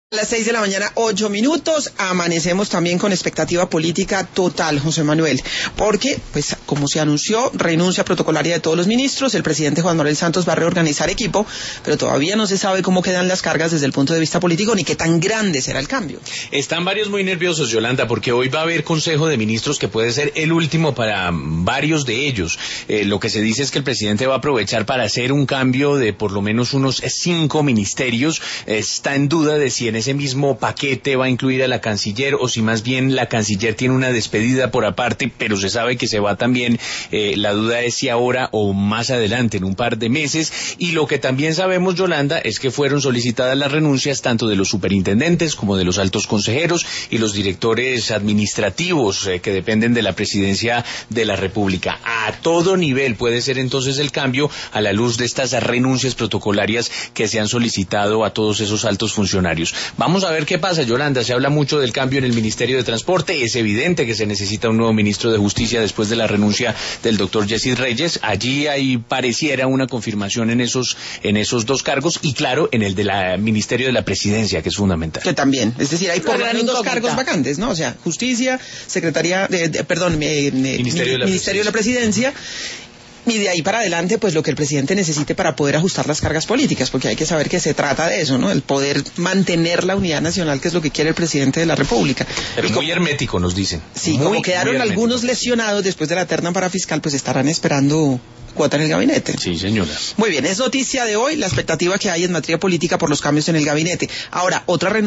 A las 6 de la mañana, 8 minutos, amanecemos también con expectativa política total, José Manuel, porque, pues, como se anunció, renuncia protocolaria de todos los ministros, el presidente Juan Manuel Santos va a reorganizar equipo, pero todavía no se sabe cómo quedan las cargas desde el punto de vista político, ni qué tan grande será el cambio. Están varios muy nerviosos, Yolanda, porque hoy va a haber Consejo de Ministros que puede ser el último para varios de ellos. Lo que se dice es que el presidente va a aprovechar para hacer un cambio de por lo menos unos 5 ministerios. Está en duda de si en ese mismo paquete va a incluir a la canciller o si más bien la canciller tiene una despedida por aparte, pero se sabe que se va también. La duda es si ahora o más adelante, en un par de meses. Y lo que también sabemos, Yolanda, es que fueron solicitadas las renuncias tanto de los superintendentes como de los altos consejeros y los directores administrativos que dependen de la presidencia de la República. A todo nivel puede ser entonces el cambio a la luz de estas renuncias protocolarias que se han solicitado a todos esos altos funcionarios. Vamos a ver qué pasa, Yolanda. Se habla mucho del cambio en el Ministerio de Transporte. Es evidente que se necesita un nuevo ministro de Justicia después de la renuncia del doctor Yesid Reyes. Allí pareciera una confirmación en esos dos cargos y, claro, en el del Ministerio de la Presidencia, que es fundamental. Que también, es decir, hay por lo menos 2 cargos vacantes, ¿no? O sea, Justicia, Ministerio de la Presidencia. Y de ahí para adelante, pues lo que el presidente necesite para poder ajustar las cargas políticas, porque hay que saber que se trata de eso, ¿no? El poder mantener la unidad nacional, que es lo que quiere el presidente de la República. Pero muy hermético, nos dicen. Sí, como quedaron algunos lesionados después de la terna para fiscal, pues estarán esperando cuota en el gabinete. Sí, señora. Muy bien, es noticia de hoy la expectativa que hay en materia política por los cambios en el gabinete. Ahora, otra renuncia